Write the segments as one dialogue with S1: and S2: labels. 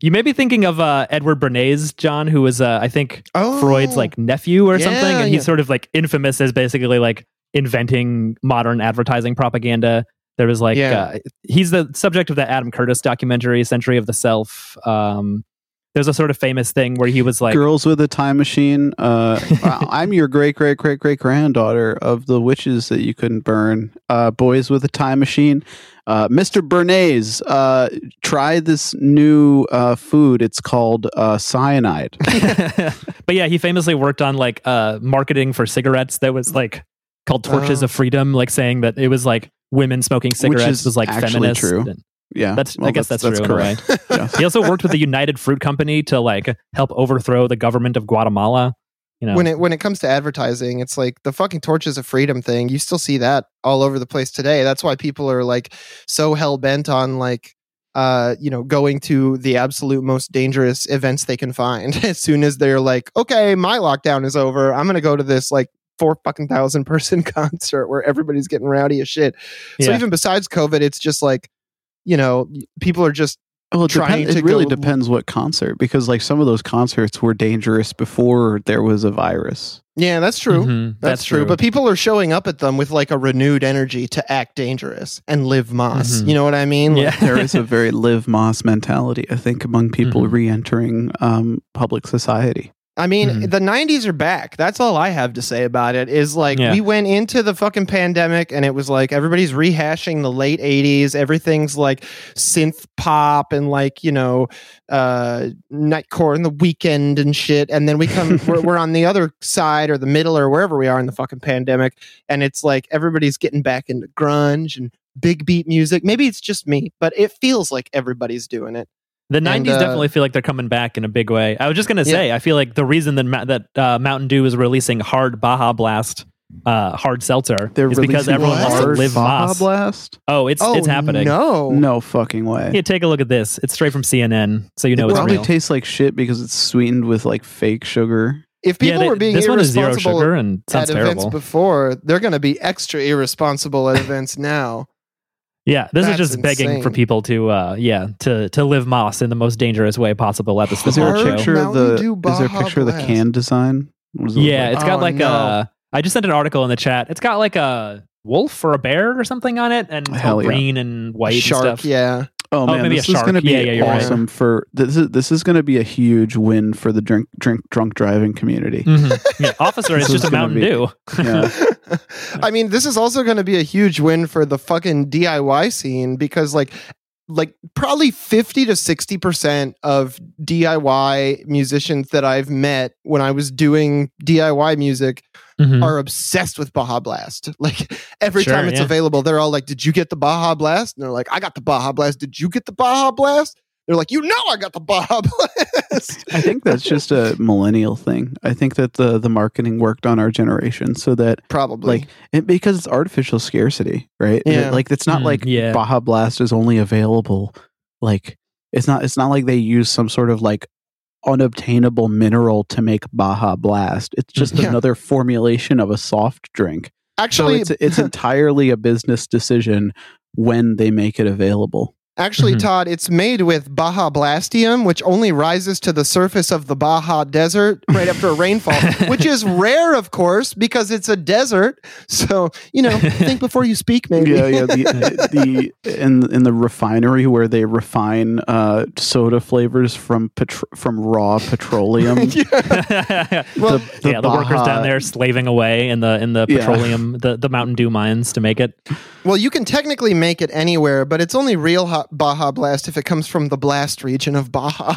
S1: You may be thinking of Edward Bernays, John, who was, I think,
S2: Oh.
S1: Freud's like nephew or something. And he's
S2: yeah.
S1: sort of like infamous as basically like inventing modern advertising propaganda. There was like,
S2: Yeah.
S1: he's the subject of that Adam Curtis documentary, Century of the Self. There's a sort of famous thing where he was like,
S3: Girls with a Time Machine. I'm your great granddaughter of the witches that you couldn't burn. Boys with a Time Machine. Mr. Bernays, try this new food. It's called cyanide.
S1: but yeah, he famously worked on like marketing for cigarettes that was like called Torches of Freedom, like saying that it was like women smoking cigarettes was like
S3: actually
S1: feminist.
S3: true.
S1: And
S3: Yeah,
S1: I guess that's true.
S3: correct.
S1: In a way. He also worked with the United Fruit Company to like help overthrow the government of Guatemala. You know,
S2: When it comes to advertising, it's like the fucking Torches of Freedom thing. You still see that all over the place today. That's why people are like so hell bent on like going to the absolute most dangerous events they can find. As soon as they're like, okay, my lockdown is over, I'm gonna go to this like 4,000 person concert where everybody's getting rowdy as shit. So even besides COVID, it's just like, people are just
S3: it really depends what concert, because like some of those concerts were dangerous before there was a virus.
S2: Yeah, that's true.
S1: Mm-hmm.
S2: That's true. But people are showing up at them with like a renewed energy to act dangerous and live Moss.
S1: Mm-hmm.
S2: You know what I mean?
S1: Yeah.
S3: There is a very live Moss mentality, I think, among people re-entering public society.
S2: I mean, the 90s are back. That's all I have to say about it is like we went into the fucking pandemic and it was like everybody's rehashing the late 80s. Everything's like synth pop and like, Nightcore and The Weeknd and shit. And then we're on the other side or the middle or wherever we are in the fucking pandemic. And it's like everybody's getting back into grunge and big beat music. Maybe it's just me, but it feels like everybody's doing it.
S1: The 90s definitely feel like they're coming back in a big way. I was just going to say, I feel like the reason that Mountain Dew is releasing hard Baja Blast hard seltzer is because everyone wants to live
S3: Baja
S1: Moss.
S3: Blast?
S1: Oh, it's happening.
S3: No fucking way.
S1: Yeah, take a look at this. It's straight from CNN, so you know
S3: it
S1: it's
S3: probably
S1: real.
S3: tastes like shit because it's sweetened with like fake sugar.
S2: If people were being
S1: this one is zero
S2: irresponsible
S1: sugar and sounds
S2: at events
S1: terrible.
S2: before, they're going to be extra irresponsible at events now.
S1: Yeah, this is
S2: That's
S1: just begging
S2: insane.
S1: for people to live Moss in the most dangerous way possible at the
S3: Is there a
S1: show.
S3: picture of
S2: Mountain Dew
S3: is there a
S2: Baja
S3: picture of the
S2: Blast.
S3: can design? What does it look
S1: Yeah,
S3: like?
S1: it's got like
S2: no.
S1: I just sent an article in the chat. It's got like a wolf or a bear or something on it, and it's
S3: Hell
S1: all
S3: yeah.
S1: green and white
S2: Shark,
S1: and stuff.
S2: yeah.
S3: Oh man,
S1: maybe
S3: this
S1: a
S3: is
S1: shark.
S3: going to be
S1: Yeah, you're right.
S3: awesome for this is going to be a huge win for the drunk driving community.
S1: Yeah, officer, it's
S3: This
S1: just
S3: is
S1: a
S3: gonna
S1: Mountain
S3: be-
S1: Dew.
S3: Yeah.
S2: I mean, this is also going to be a huge win for the fucking DIY scene because like probably 50 to 60% of DIY musicians that I've met when I was doing DIY music are obsessed with Baja Blast. Like every
S1: Sure,
S2: time it's
S1: yeah.
S2: available, they're all like, "Did you get the Baja Blast?" And they're like, "I got the Baja Blast." "Did you get the Baja Blast?" They're like, I got the Baja Blast.
S3: I think that's just a millennial thing. I think that the marketing worked on our generation so that
S2: Probably.
S3: because it's artificial scarcity, right?
S2: Yeah.
S3: Like it's not like
S1: yeah.
S3: Baja Blast is only available. Like it's not like they use some sort of like unobtainable mineral to make Baja Blast. It's just
S2: Yeah.
S3: another formulation of a soft drink.
S2: Actually,
S3: So it's entirely a business decision when they make it available.
S2: Actually, Todd, it's made with Baja Blastium, which only rises to the surface of the Baja Desert right after a rainfall, which is rare, of course, because it's a desert. So, think before you speak, maybe.
S3: Yeah. The in the refinery where they refine soda flavors from raw petroleum.
S2: Well,
S1: the workers down there slaving away in the petroleum, the Mountain Dew mines to make it.
S2: Well, you can technically make it anywhere, but it's only real hot Baja Blast if it comes from the blast region of Baja.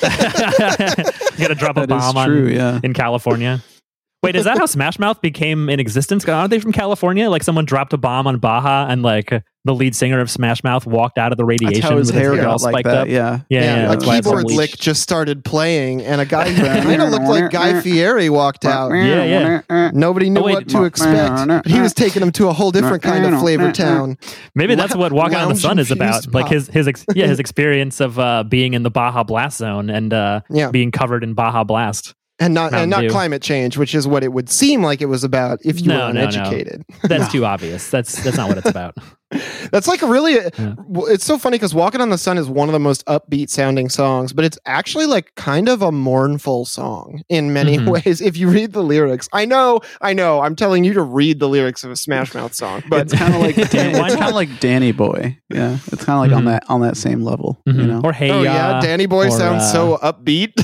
S1: You gotta drop a
S3: That is
S1: bomb
S3: true, yeah.
S1: in California. Wait, is that how Smash Mouth became in existence? Aren't they from California? Like someone dropped a bomb on Baja and like the lead singer of Smash Mouth walked out of the radiation
S3: That's how his
S1: with
S3: hair
S1: all
S3: got like
S1: spiked
S3: that.
S1: up.
S3: Yeah.
S1: Yeah,
S2: a
S1: that's why it's
S2: keyboard
S1: bleached.
S2: lick just started playing, and a guy who kind of looked like Guy Fieri walked out.
S1: Yeah.
S2: Nobody knew
S1: Oh, wait,
S2: what to expect, but he was taking them to a whole different kind of flavor town.
S1: Maybe that's what Walk Out in the Sun is about.
S2: Lounge-infused
S1: Like
S2: pop.
S1: his experience of being in the Baja Blast zone and being covered in Baja Blast.
S2: And not
S1: Dew.
S2: climate change, which is what it would seem like it was about if you were uneducated.
S1: No. That's too obvious. That's not what it's about.
S2: That's like it's so funny because Walking on the Sun is one of the most upbeat sounding songs, but it's actually like kind of a mournful song in many ways. If you read the lyrics, I know. I'm telling you to read the lyrics of a Smash Mouth song, but
S3: it's kind of like kind of like Danny Boy. Yeah, it's kind of like on that same level, you know.
S1: Or Hey Ya.
S2: Danny Boy sounds so upbeat.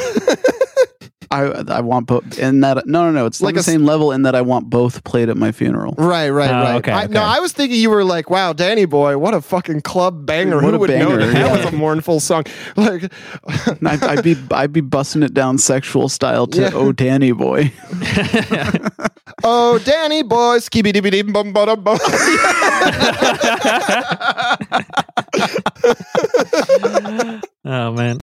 S3: I want both in that. No. It's like the same level in that I want both played at my funeral.
S2: Right.
S1: Okay.
S2: No, I was thinking you were like, wow, Danny Boy, what a fucking club banger. Who would know that was a mournful song? Like,
S3: I'd be busting it down sexual style to Oh Danny Boy.
S2: Oh Danny Boy, skibby dibby dibby bum bum bum.
S1: Oh man.